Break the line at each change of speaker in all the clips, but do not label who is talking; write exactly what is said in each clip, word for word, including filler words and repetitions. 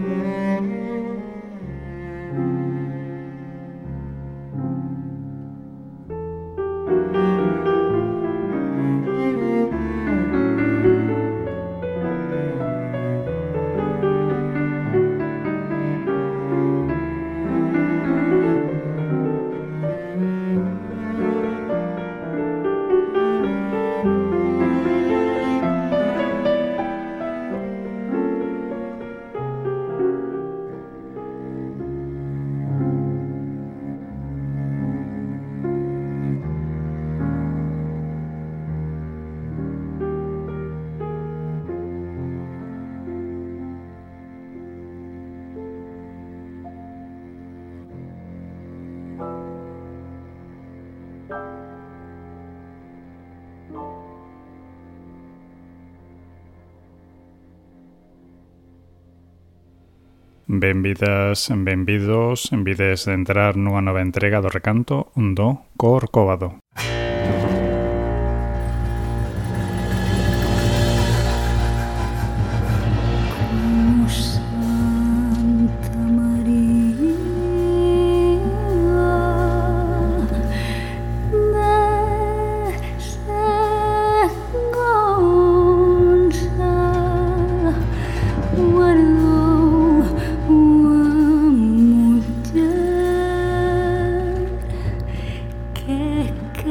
Benvidas, benvidos, envides de entrar nunha nova entrega do recanto do Corcovado.
Que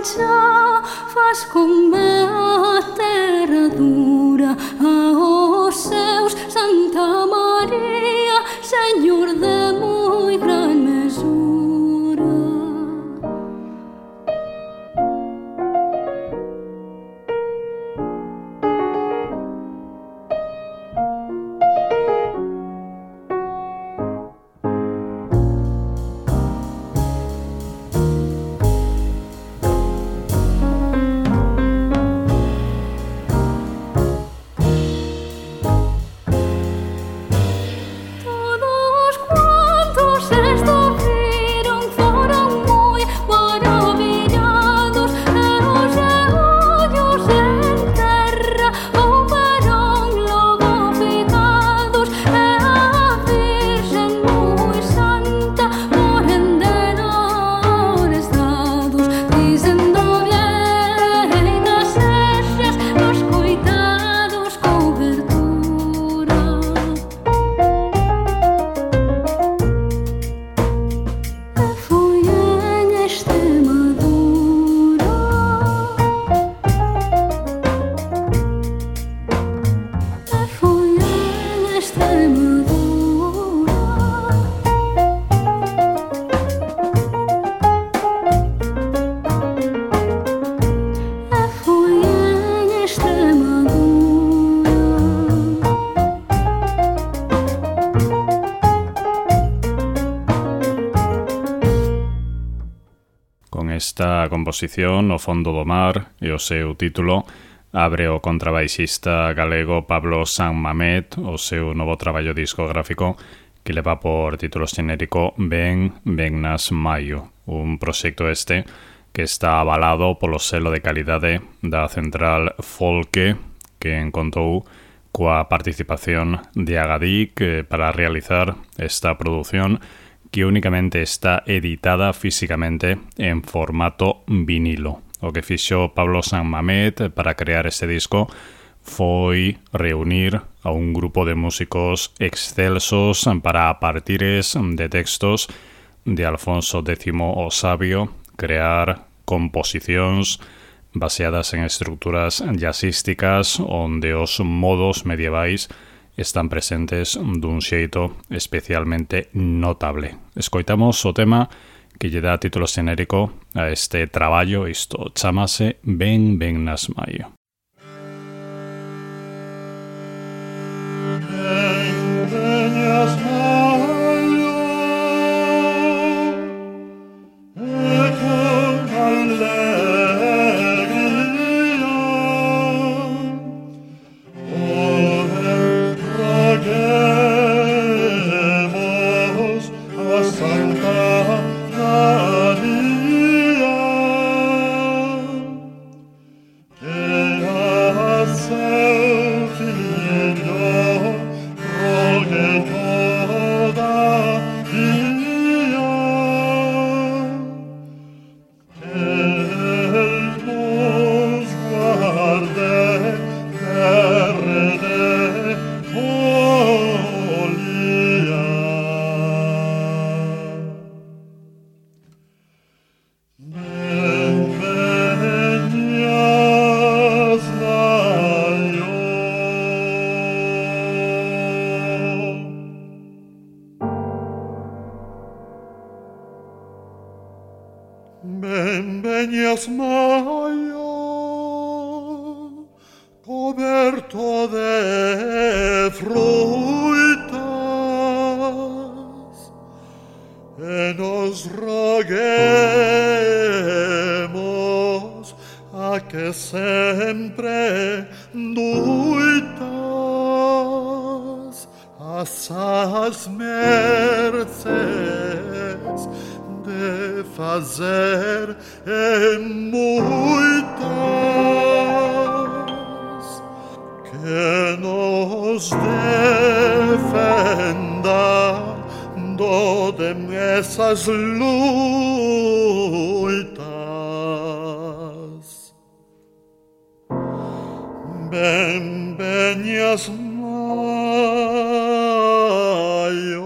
mancha, fas con a terra dura, aos seus Santa María, Señor de moi gran mesura.
Esta composición, O fondo do mar, e o seu título, abre o contrabaixista galego Pablo San Mamet o seu novo traballo discográfico que leva por título xenérico Ben Bennas Maio, un proxecto este que está avalado polo selo de calidade da Central Folke, que encontou coa participación de Agadic para realizar esta produción que únicamente está editada físicamente en formato vinilo. O que fixo Pablo San Mamet para crear este disco foi reunir a un grupo de músicos excelsos para, a partires de textos de Alfonso X o Sabio, crear composicións baseadas en estructuras jazzísticas onde os modos medievais están presentes dun xeito especialmente notable. Escoitamos o tema que lle dá título xenérico a este traballo, isto chámase Ben Bennas Maio. Ben Bennas Maio, e con alegría, roguemos a Santa María, que a seu filho rogue todavía, que el nos guarde verde folía. Ben Bennas Maio. Ben Bennas Maio, coberto de frutas, e nos roguemos a que sempre duitas as as merces de fazer e muitas, que nos defenda do de essas luitas. Ben Bennas Maio.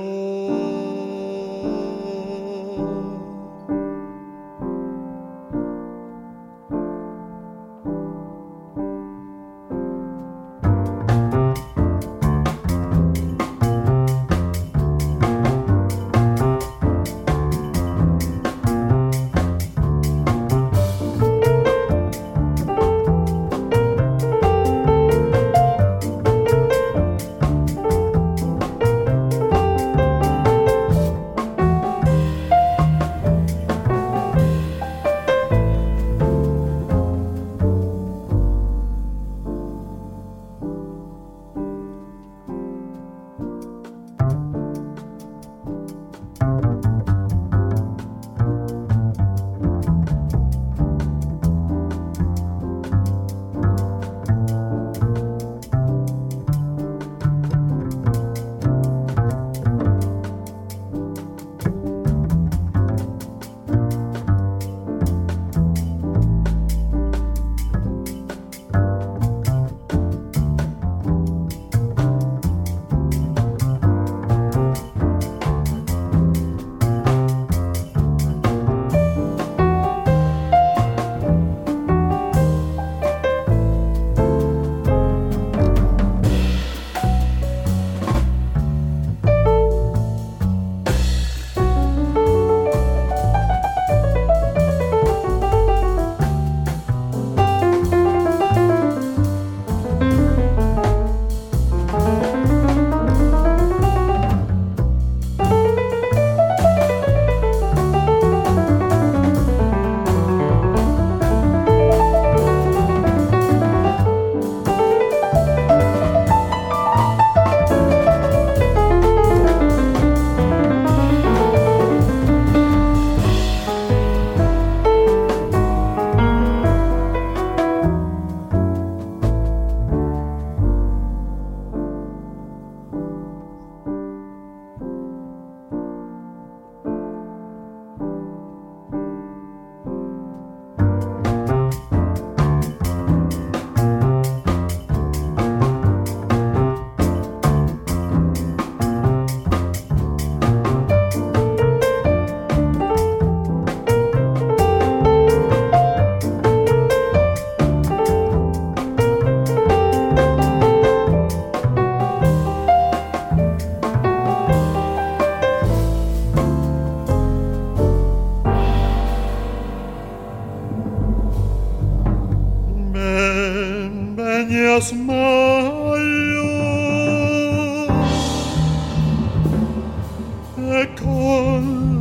con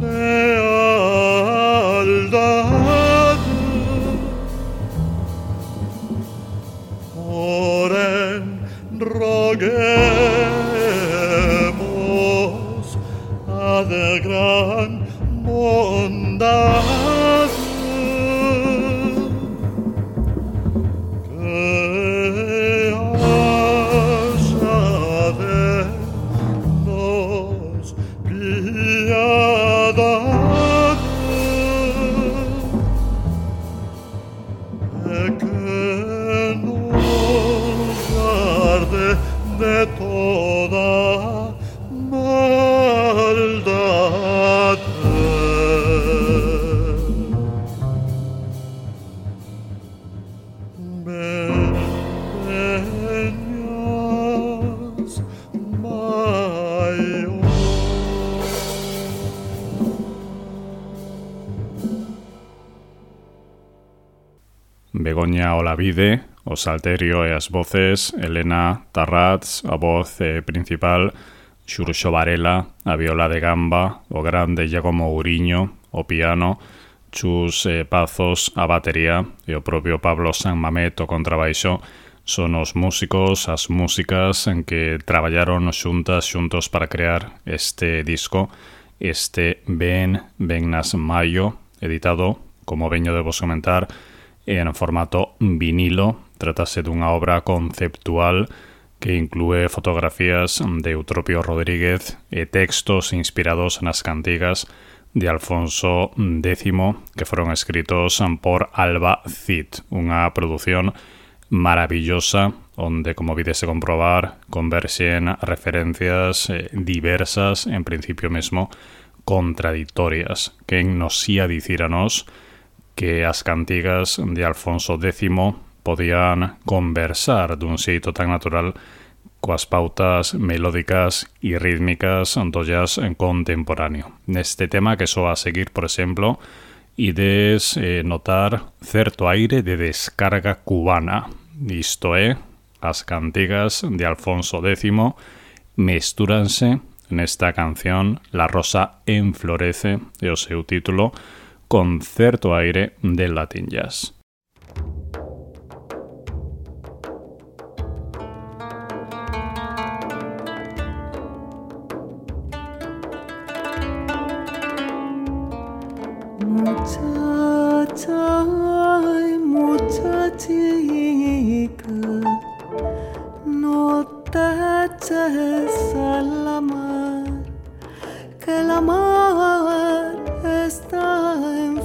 lealtad. Oren, roguemos a de gran bondad que haya de nos piedad, que nos guarde de toda maldad. Beñas mayor.
Begoña Olavide, o salterio e as voces, Elena Tarrats, a voz eh, principal, Xurxo Varela, a viola de gamba, o grande Giacomo Uriño, o piano, Chus eh, Pazos, a batería, e o propio Pablo San Mamet, o contrabaixo, son os músicos, as músicas en que traballaron xuntas, xuntos para crear este disco, este Ben, Ben nas Mayo, editado, como veño de vos comentar, en formato vinilo. Trátase dunha obra conceptual que inclúe fotografías de Eutropio Rodríguez e textos inspirados nas cantigas de Alfonso X, que foron escritos por Alba Cid, unha produción maravillosa onde, como videse comprobar, converxen referencias eh, diversas, en principio mesmo contradictorias. Quen nos ía dicir a nós que as cantigas de Alfonso X podían conversar dun xeito tan natural coas pautas melódicas e rítmicas do jazz contemporáneo. Neste tema que soa a seguir, por exemplo, ides eh, notar certo aire de descarga cubana. Isto é, as cantigas de Alfonso X mestúranse nesta canción La Rosa enflorece, e o seu título, con certo aire de Latin Jazz.
Muchacha, ay, muchachica, no te eches a la mar, que la mar está en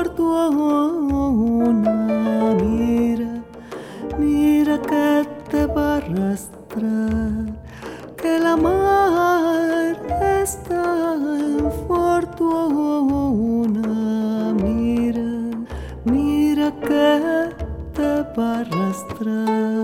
fortuna. Mira, mira que te va a arrastrar, que la mar está en fortuna. Mira, mira que te va a arrastrar.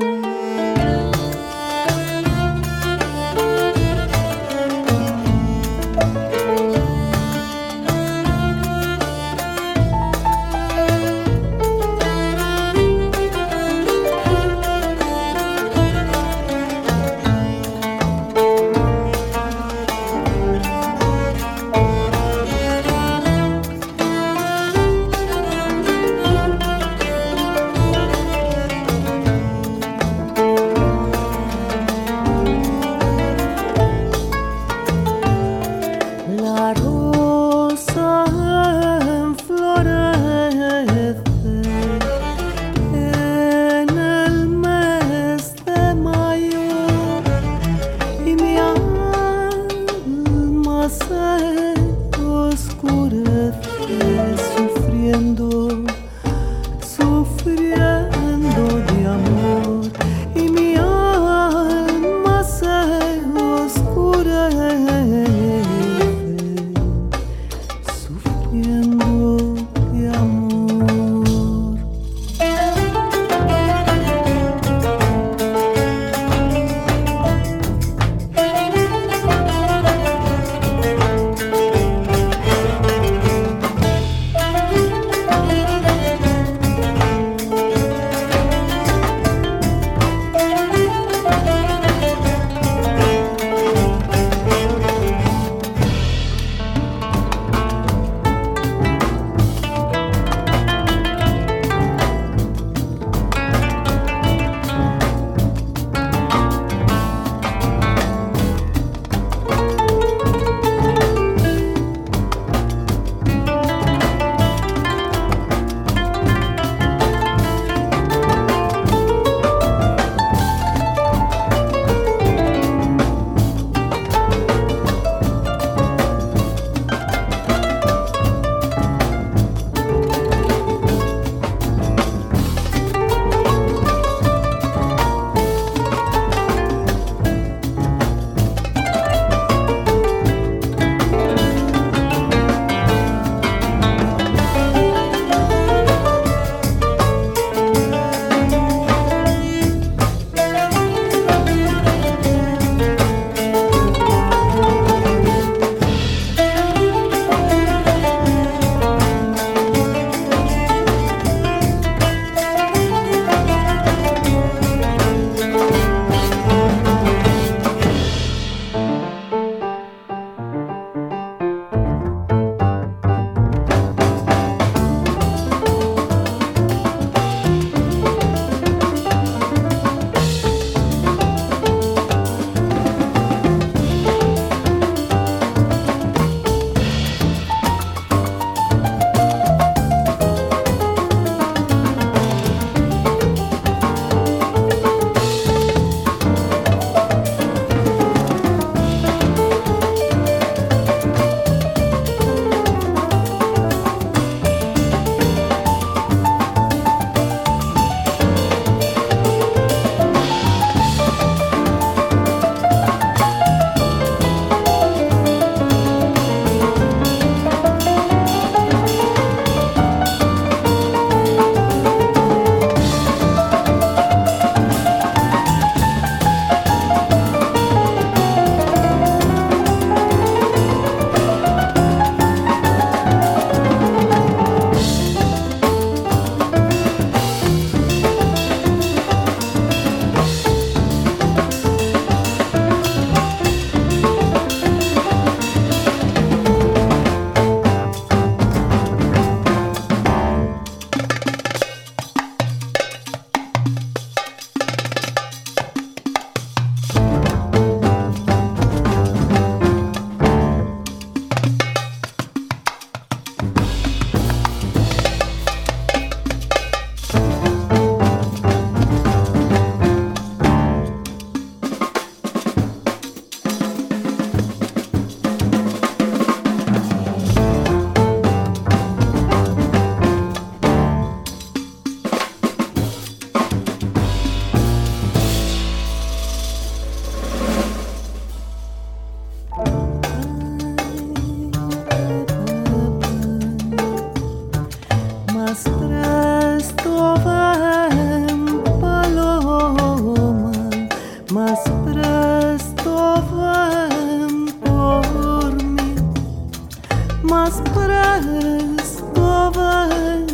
más presto ven,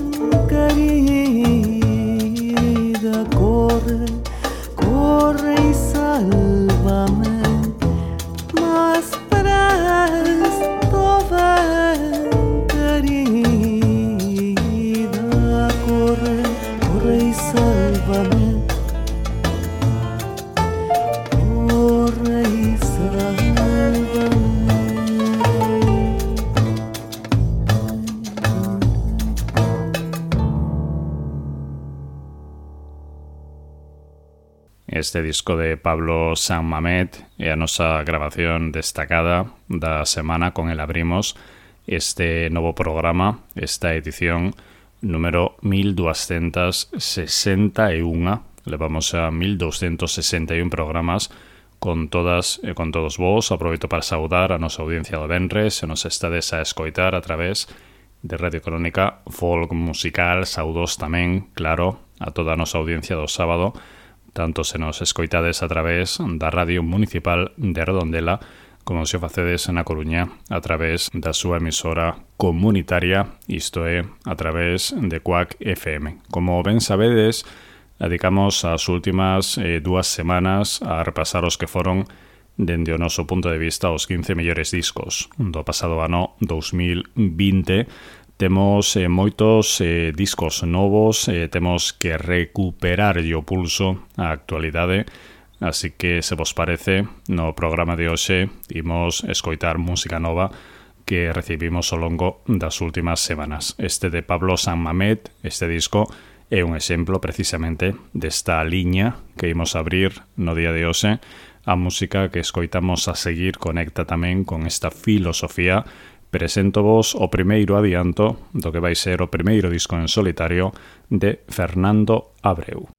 querida, corre, corre y sálvame. Más presto ven, querida, corre, corre y sálvame. Corre y sálvame.
Este disco de Pablo San Mamet é a nosa grabación destacada da semana. Con el abrimos este novo programa, esta edición número mil doscientos sesenta y uno. Levamos a mil doscientos sesenta y un programas con todas e con todos vos. Aproveito para saudar a nosa audiencia do venres, se nos estades a escoitar a través de Radio Crónica Folk Musical. Saudos tamén, claro, a toda a nosa audiencia do sábado, tanto se nos escoitades a través da Radio Municipal de Redondela como se o facedes na Coruña a través da súa emisora comunitaria, isto é, a través de Quack F M. Como ben sabedes, dedicamos as últimas eh, dúas semanas a repasar os que foron, dende o noso punto de vista, os quince mellores discos do pasado ano dos mil vinte. Temos eh, moitos eh, discos novos, eh, temos que recuperar o pulso á actualidade, así que, se vos parece, no programa de hoxe imos escoitar música nova que recibimos ao longo das últimas semanas. Este de Pablo San Mamet, este disco, é un exemplo precisamente desta liña que imos abrir no día de hoxe. A música que escoitamos a seguir conecta tamén con esta filosofía. Presento vos o primeiro adianto do que vai ser o primeiro disco en solitario de Fernando Abreu.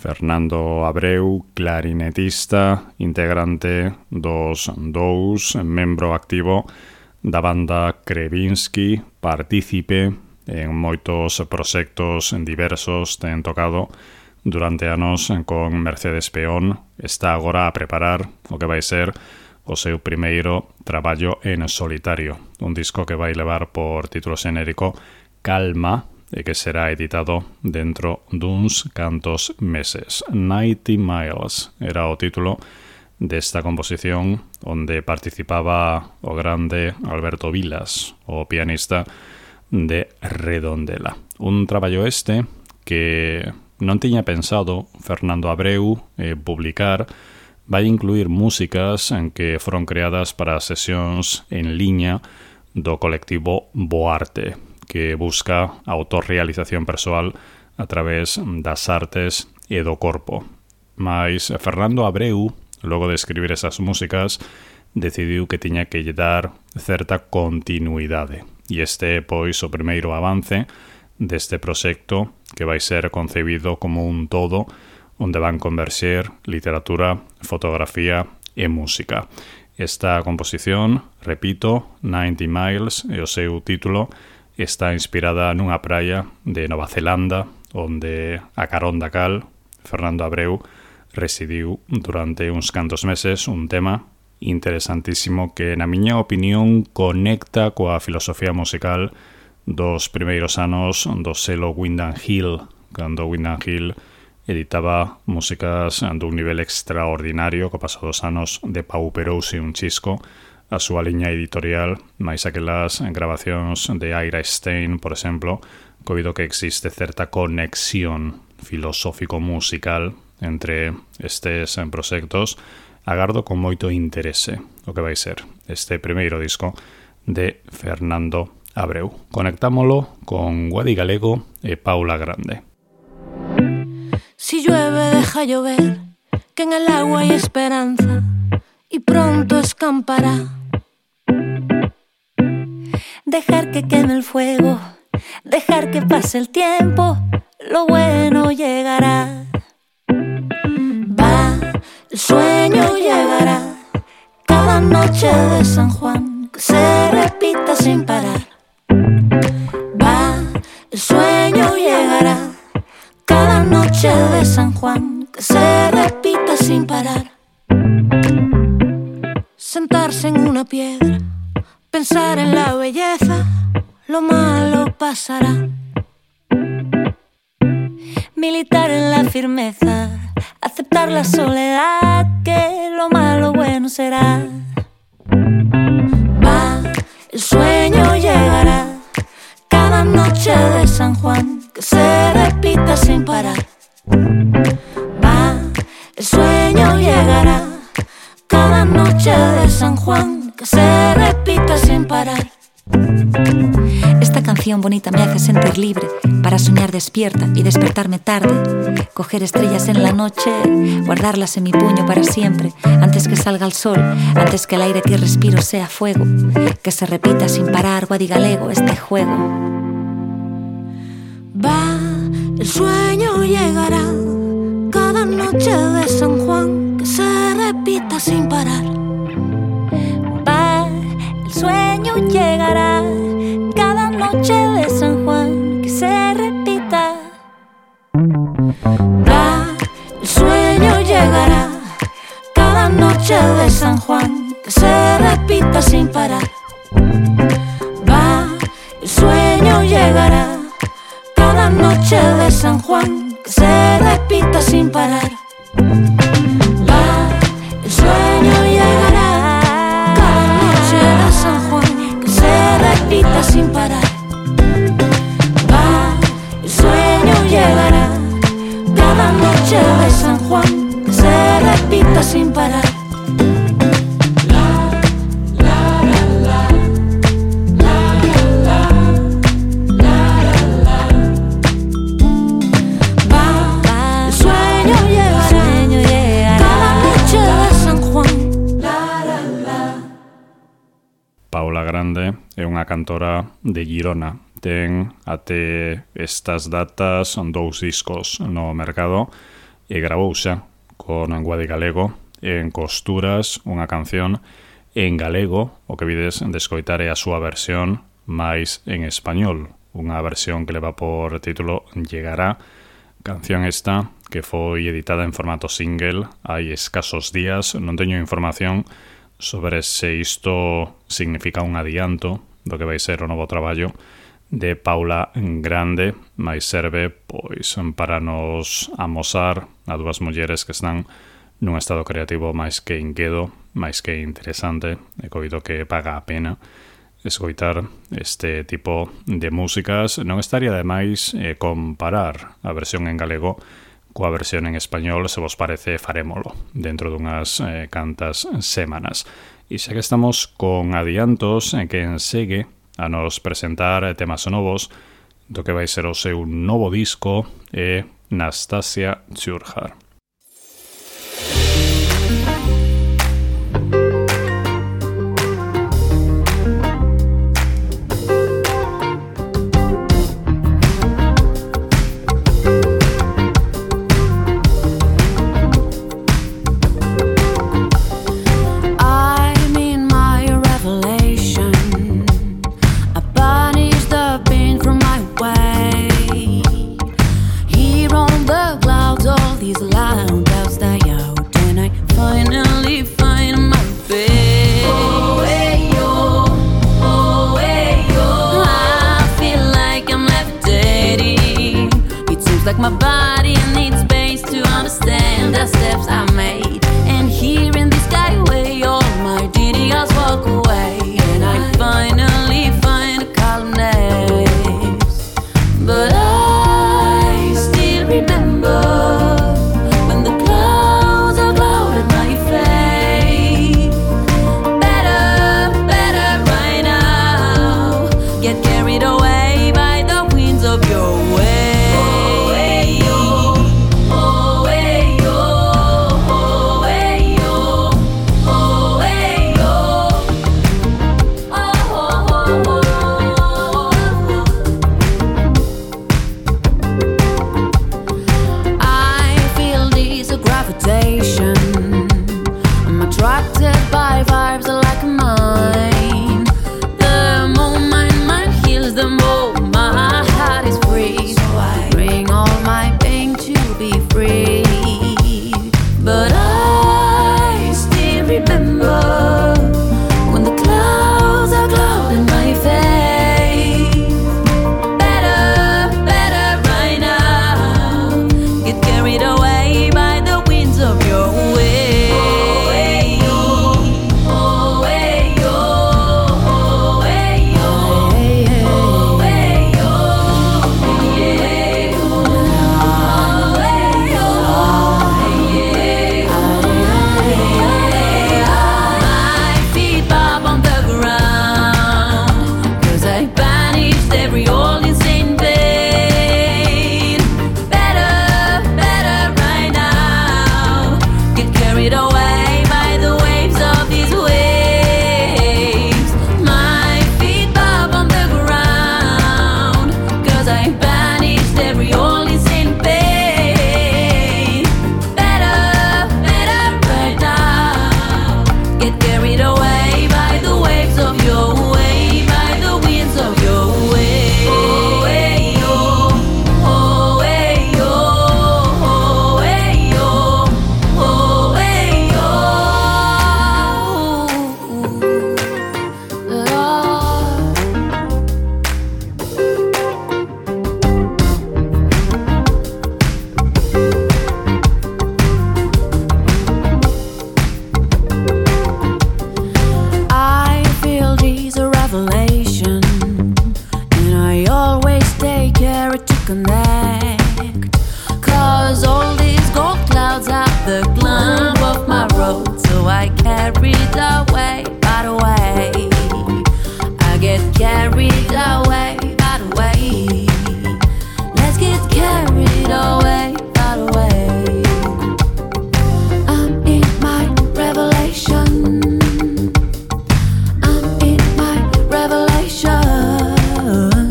Fernando Abreu, clarinetista, integrante dos dous, membro activo da banda Krevinsky, partícipe en moitos proxectos diversos, ten tocado durante anos con Mercedes Peón, está agora a preparar o que vai ser o seu primeiro traballo en solitario, un disco que vai levar por título xenérico Calma, e que será editado dentro duns cantos meses. ninety miles era o título desta composición, onde participaba o grande Alberto Vilas, o pianista de Redondela. Un traballo este que non tiña pensado Fernando Abreu eh, publicar, vai incluir músicas en que foron creadas para sesións en liña do colectivo Boarte, que busca autorrealización persoal a través das artes e do corpo. Mais Fernando Abreu, logo de escribir esas músicas, decidiu que tiña que lle dar certa continuidade. E este é, pois, o primeiro avance deste proxecto que vai ser concebido como un todo onde van converxer literatura, fotografía e música. Esta composición, repito, ninety miles, e o seu título, está inspirada nunha praia de Nova Zelanda, onde a carón da cal, Fernando Abreu residiu durante uns cantos meses, un tema interesantísimo que, na miña opinión, conecta coa filosofía musical dos primeiros anos do selo Windham Hill, cando Windham Hill editaba músicas dun nivel extraordinario, co paso dos anos de pauperouse un chisco a súa liña editorial, máis aquelas grabacións de Ira Stein, por exemplo, coido que existe certa conexión filosófico-musical entre estes proxectos. Agardo con moito interese o que vai ser este primeiro disco de Fernando Abreu. Conectámolo con Guadi Galego e Paula Grande.
Si llueve deja llover, que en el agua hay esperanza y pronto escampará. Dejar que queme el fuego, dejar que pase el tiempo, lo bueno llegará. Va, el sueño llegará, cada noche de San Juan, que se repita sin parar. Va, el sueño llegará, cada noche de San Juan, que se repita sin parar. Sentarse en una piedra, pensar en la belleza, lo malo pasará. Militar en la firmeza, aceptar la soledad, que lo malo bueno será. Va, el sueño llegará, cada noche de San Juan, que se repita sin parar. Va, el sueño llegará, cada noche de San Juan, que se repita sin parar.
Esta canción bonita me hace sentir libre para soñar despierta y despertarme tarde, coger estrellas en la noche, guardarlas en mi puño para siempre, antes que salga el sol, antes que el aire que respiro sea fuego, que se repita sin parar, Guadi Galego, este juego.
Va, el sueño llegará, cada noche de San Juan, que se repita sin parar.
Va, el sueño llegará, cada noche de San Juan, que se repita.
Va, el sueño llegará, cada noche de San Juan, que se repita sin parar. Va, el sueño llegará, cada noche de San Juan, que se repita sin parar. Va, el sueño llegará, cada noche de San Juan, que se repita sin parar. Va, el sueño llegará, cada noche de San Juan, que se repita sin parar.
Paula Grande é unha cantora de Girona. Ten até estas datas dous discos no mercado, e gravouse con Guadi Galego en Costuras, unha canción en galego, o que vides de escoitar é a súa versión máis en español, unha versión que leva por título Llegará, canción esta que foi editada en formato single hai escasos días. Non teño información sobre se isto significa un adianto do que vai ser o novo traballo de Paula Grande, mais serve pois para nos amosar a dúas mulleres que están nun estado creativo máis que inquedo, máis que interesante, e coido que paga a pena escoitar este tipo de músicas. Non estaría demais eh, comparar a versión en galego coa versión en español. Se vos parece, farémolo dentro dunhas eh, cantas semanas. E xa que estamos con adiantos, en que ensegue a nos presentar temas novos do que vai ser o seu novo disco é Nastasia Tjurhar.
Like my body needs space to understand the steps I made. And here in the skyway, all my ideas walk away. And I finally find a calm place. But I still remember when the clouds are clouded my face. Better, better right now. Get carried away by the winds of your way.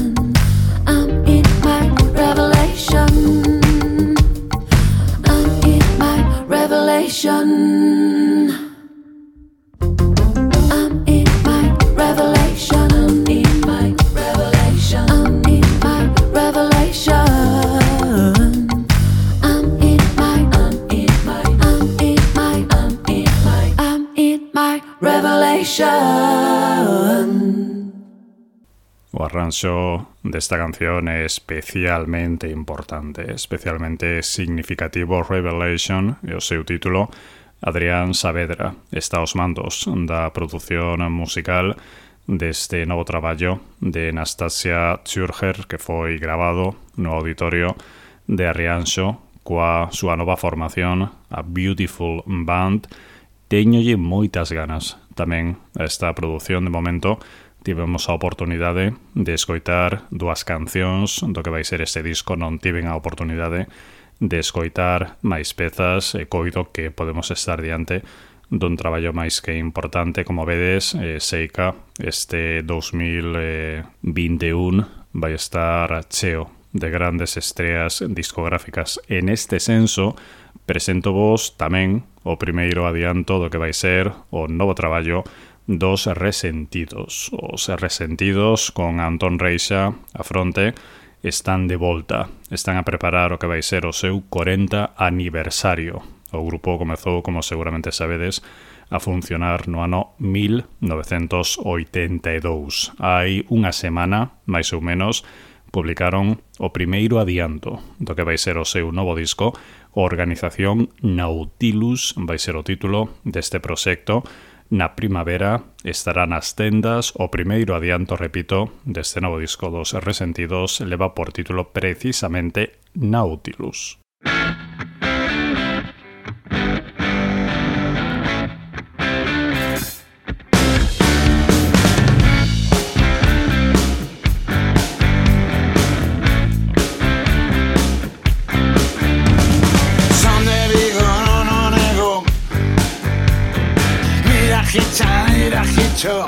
I'm
O arranxo desta canción é especialmente importante, especialmente significativo. Revelation e o seu título. Adrián Saavedra está aos mandos da produción musical deste novo traballo de Nastasia Zürcher, que foi grabado no auditorio de Arrianxo coa súa nova formación, a Beautiful Band. Teñolle moitas ganas tamén a esta produción. De momento tivemos a oportunidade de escoitar dúas cancións do que vai ser este disco. Non tiven a oportunidade de escoitar máis pezas e coido que podemos estar diante dun traballo máis que importante. Como vedes, eh, Seika este dos mil vinte e un vai estar cheo de grandes estreas discográficas. En este senso, presento vos tamén o primeiro adianto do que vai ser o novo traballo dos Resentidos. Os Resentidos, con Antón Reixa a fronte, están de volta, están a preparar o que vai ser o seu corenta aniversario. O grupo comezou, como seguramente sabedes, a funcionar no ano mil novecentos oitenta e dous. Hai unha semana, máis ou menos, publicaron o primeiro adianto do que vai ser o seu novo disco. Organización Nautilus vai ser o título deste proxecto. Na primavera estará nas tendas o primeiro adianto, repito, deste novo disco dos Resentidos. Leva por título precisamente Nautilus.
Mira, Hicho,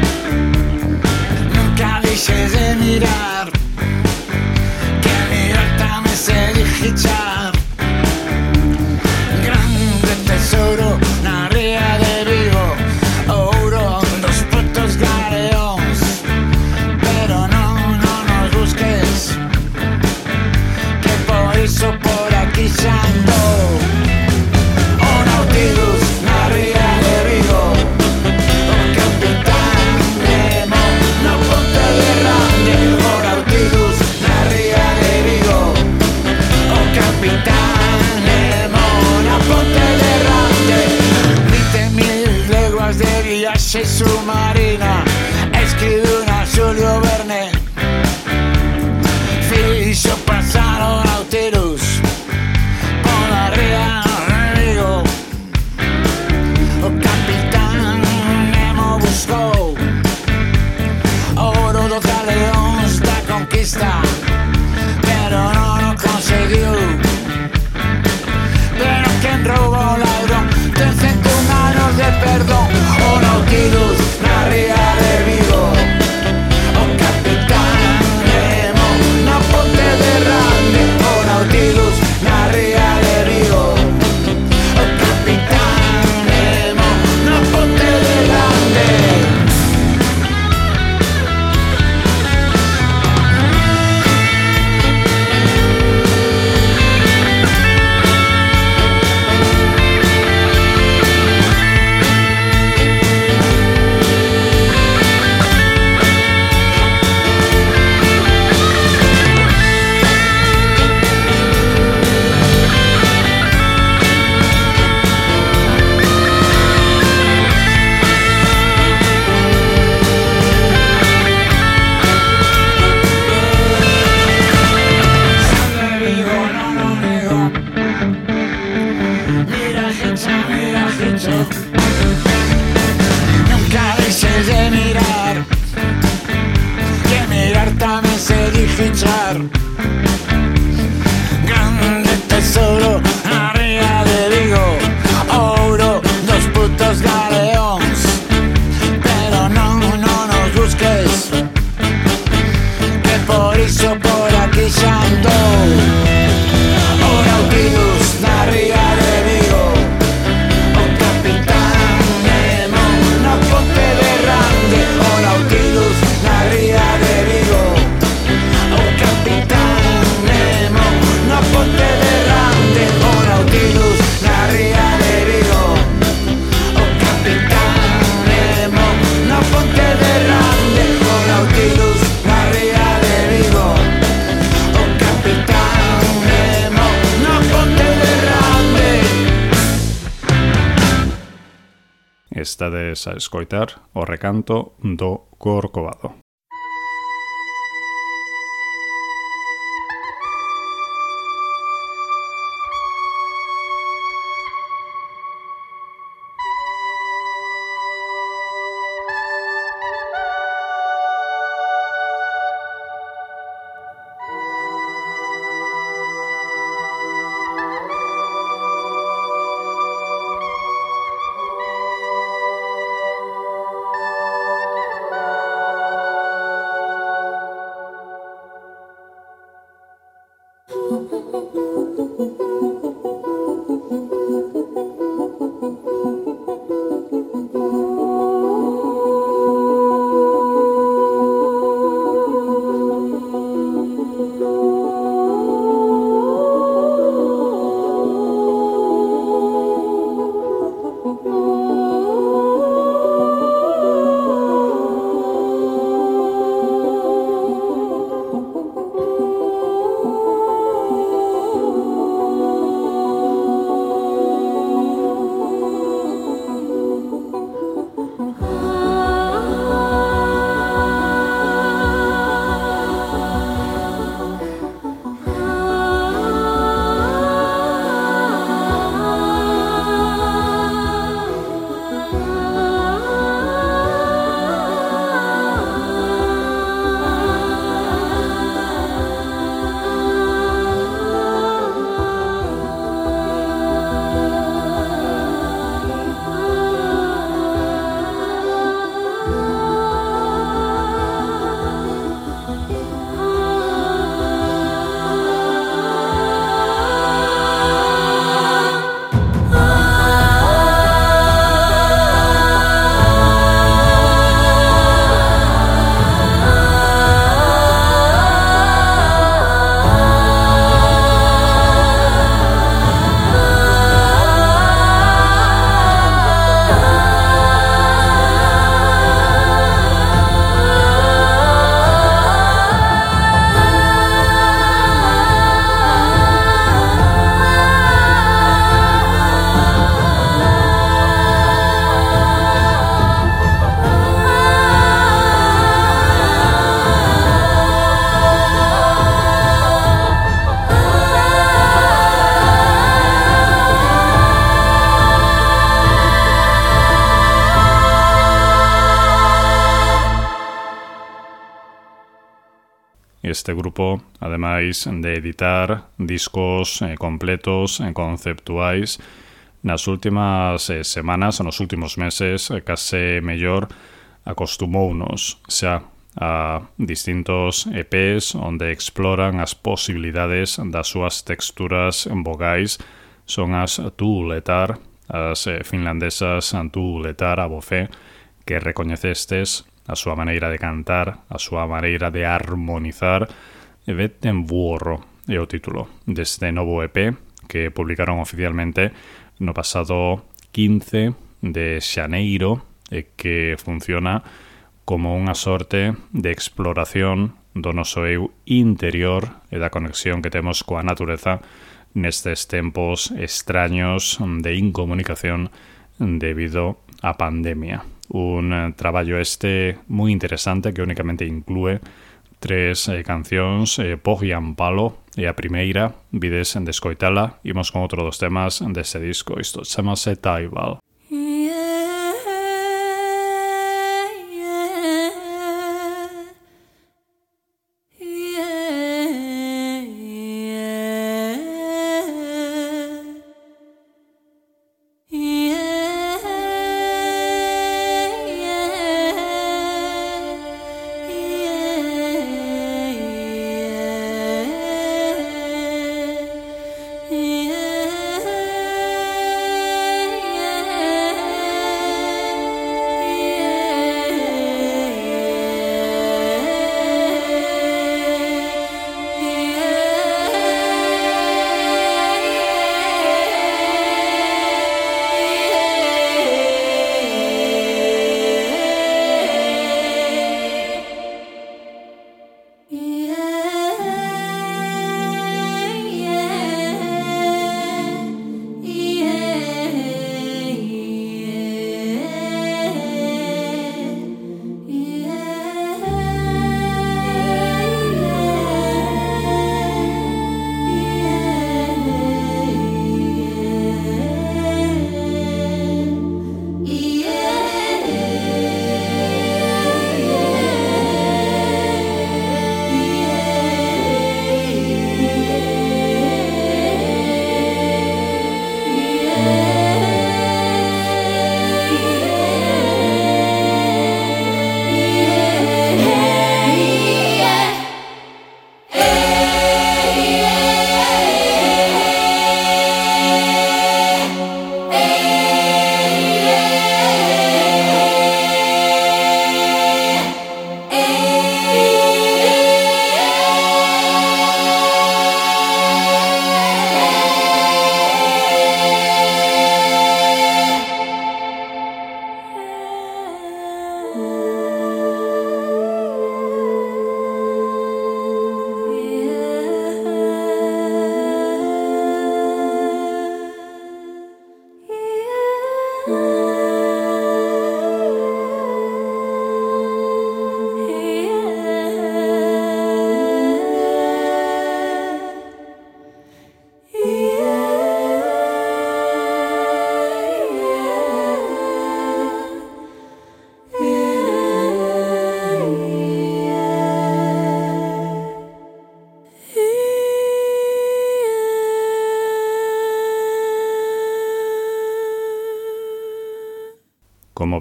nunca dejes de mirar, que mirar también se digichar. Grande tesoro na ría de Vigo, ouro dos putos galeóns, pero no, no nos busques, que por iso por aquí xa andou. O Nautilus na ría de Vigo, viaxe submarina, escribe una Julio Verne, fixo pasar o Nautilus pola ría de Vigo. O capitán Nemo buscou ouro dos galeóns da conquista, pero non o conseguiu. Pero quen roubou o ladrón ten cento un anos de perdón. O Nautilus na ría de Vigo, o capitán Nemo na ponte de Rande. O Nautilus na ría de Vigo, o capitán Nemo na ponte de Rande. Nunca dejes de mirar, que mirar también se digichar. Grande tesoro na ría de Vigo, ouro dos putos galeóns, pero non, non nos busques, que por iso por aquí xa andou. O Nautilus na ría de Vigo, o capitán Nemo na ponte de Rande. O Nautilus na ría de Vigo, o capitán
estades a escoitar o recanto do Corcovado. Este grupo, ademais de editar discos eh, completos, eh, conceptuais, nas últimas eh, semanas, nos últimos meses, eh, case mellor acostumounos xa a distintos E Pes onde exploran as posibilidades das súas texturas vogais. Son as Tuuletar, as eh, finlandesas Tuuletar Abofé, que recoñecestes a súa maneira de cantar, a súa maneira de armonizar. E Vetten Vuoro é o título deste novo E P que publicaron oficialmente no pasado quince de xaneiro e que funciona como unha sorte de exploración do noso eu interior e da conexión que temos coa natureza nestes tempos extraños de incomunicación debido á pandemia. Un eh, traballo este moi interesante que únicamente inclúe tres eh, cancións, eh, Pohjan Palo, e a primeira, vides de escoitala, imos con outro dos temas deste disco, isto chamase Taival.
Yeah.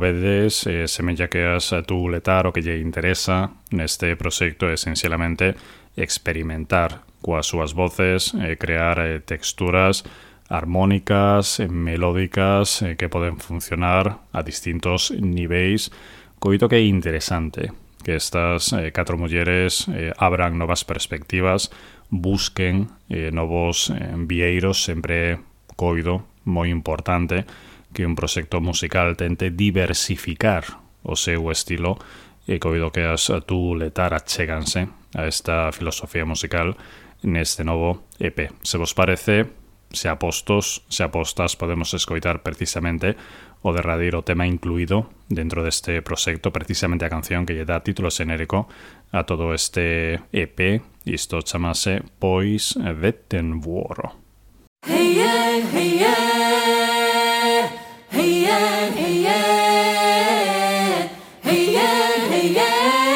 vedes, eh, semella que as a tú letar o que lle interesa neste proxecto esencialmente experimentar coas súas voces, eh, crear eh, texturas armónicas, eh, melódicas eh, que poden funcionar a distintos niveis. Coito que é interesante que estas eh, catro mulleres eh, abran novas perspectivas, busquen eh, novos eh, vieiros, sempre coido moi importante que un proxecto musical tente diversificar o seu estilo e coido que as tú letar achéganse a esta filosofía musical neste novo E P. Se vos parece, se apostos, se apostas, podemos escoitar precisamente o derradeiro tema incluído dentro deste proxecto, precisamente a canción que lle dá título xenérico a todo este E P. Isto chamase Pois vetten vuoro.
Hey yeah, hey yeah, hey yeah, hey yeah, hey yeah, hey yeah,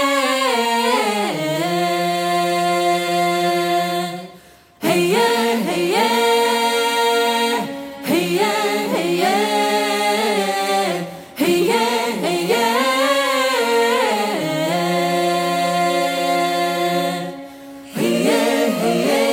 hey yeah, hey yeah, hey yeah, hey yeah, hey yeah, hey yeah, hey yeah, hey yeah.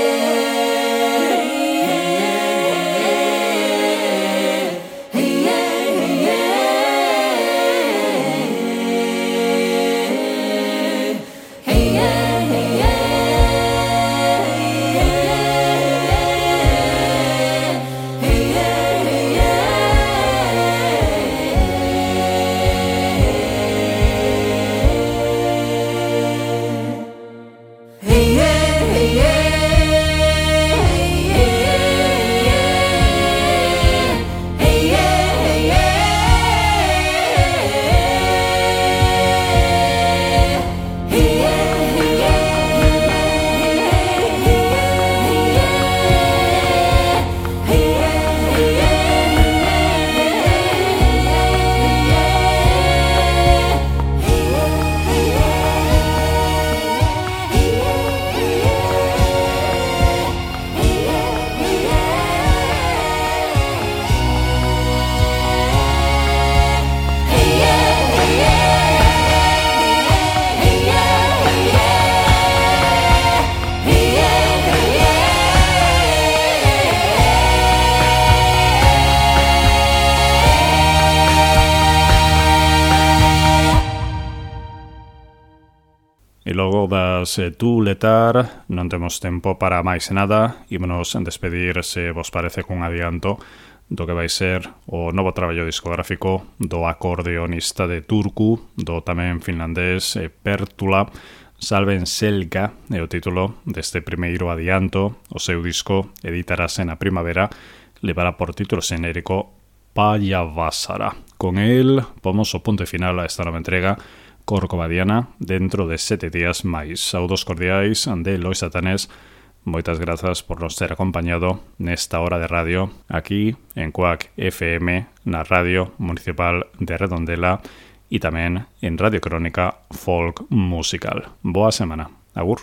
E logo das eh, tú letar non temos tempo para máis nada. Ímonos a despedir, se vos parece, cun adianto do que vai ser o novo traballo discográfico do acordeonista de Turku, do tamén finlandés eh, Perttula. Salven Selkä é o título deste primeiro adianto. O seu disco editarase na primavera, levará por título xenérico Päijävasara. Con el pomos o punto final a esta nova entrega corcovadiana dentro de sete días máis. Saudos cordiais de Lois Satanés. Moitas grazas por nos ter acompañado nesta hora de radio aquí en Cuac F M, na Radio Municipal de Redondela e tamén en Radio Crónica Folk Musical. Boa semana. Agur.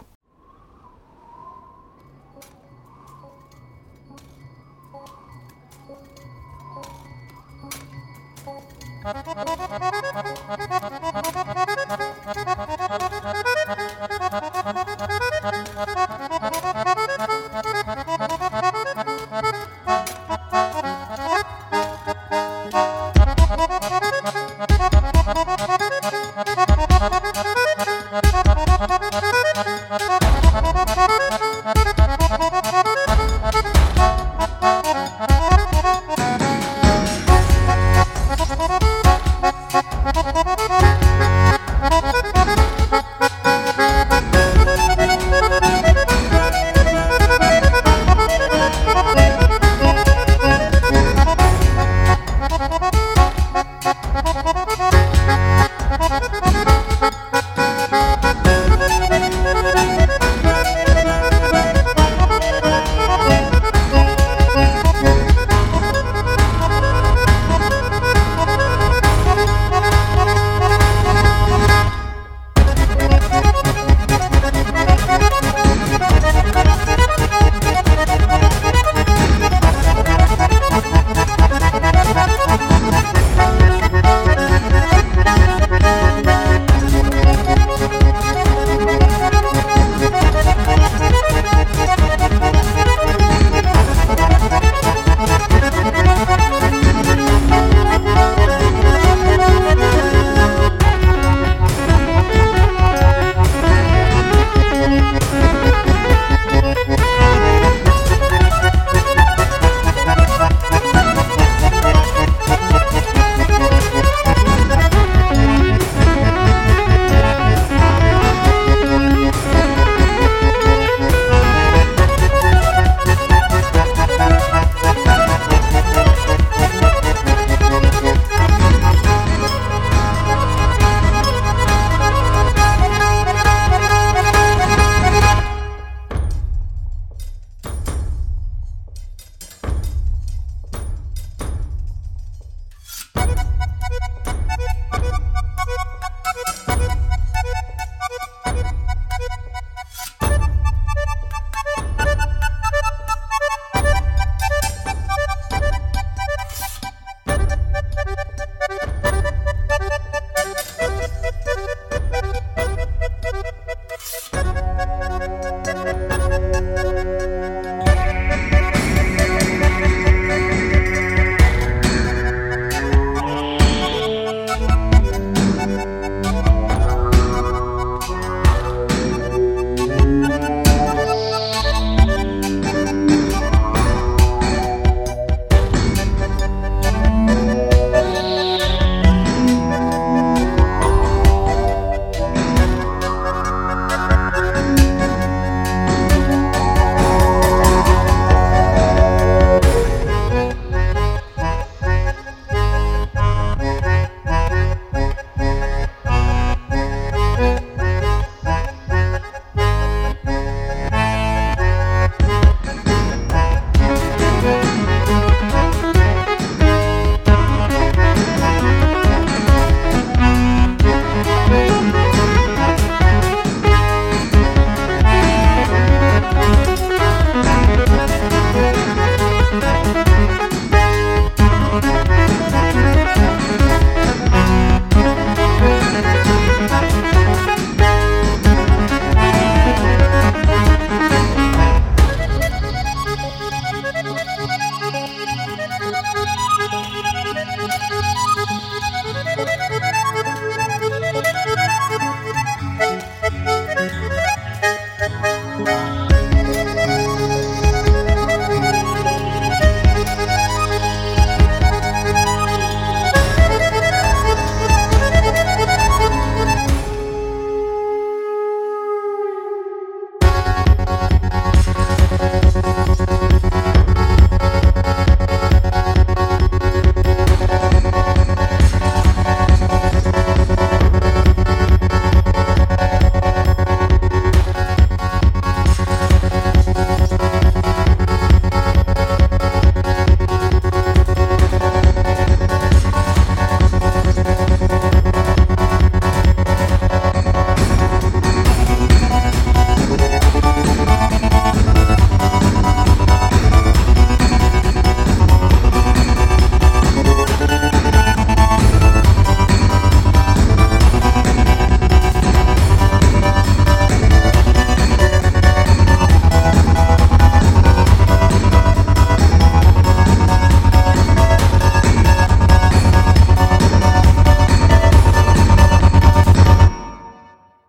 Thank you.